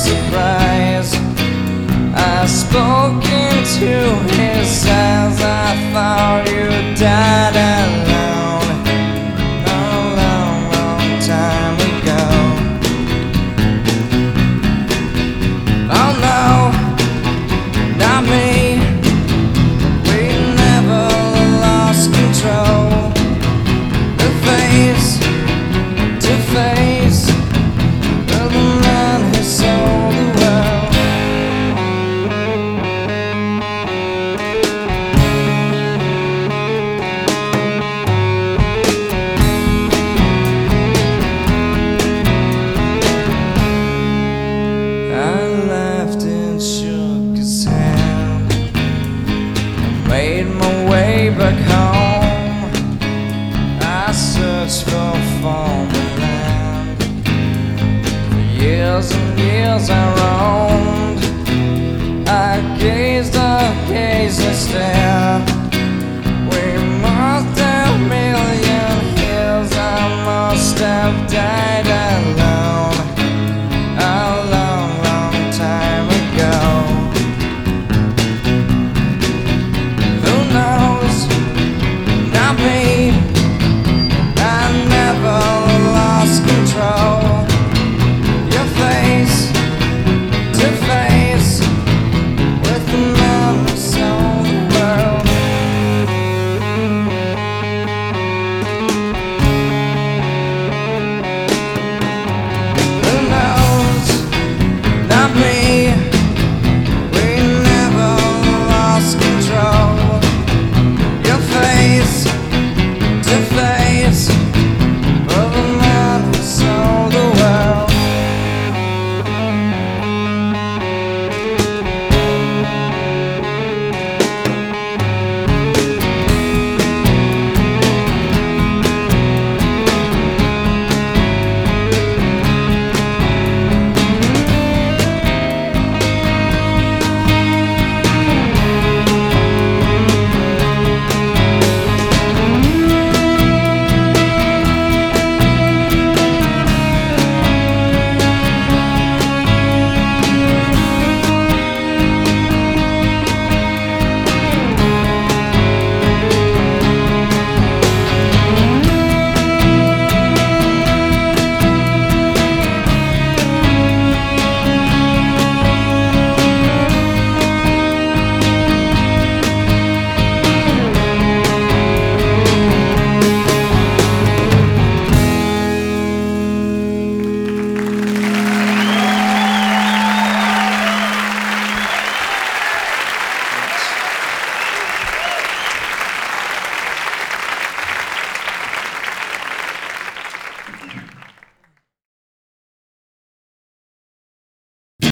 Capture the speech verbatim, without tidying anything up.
surprise. I spoke into his eyes. I thought you died alone a long, long time ago. Oh no, not me. We never lost control. The face to face of the man who sold the world. I laughed and shook his hand. I made my way back home. I searched for former land. For years and years I roamed. I gazed, I gazed and stared.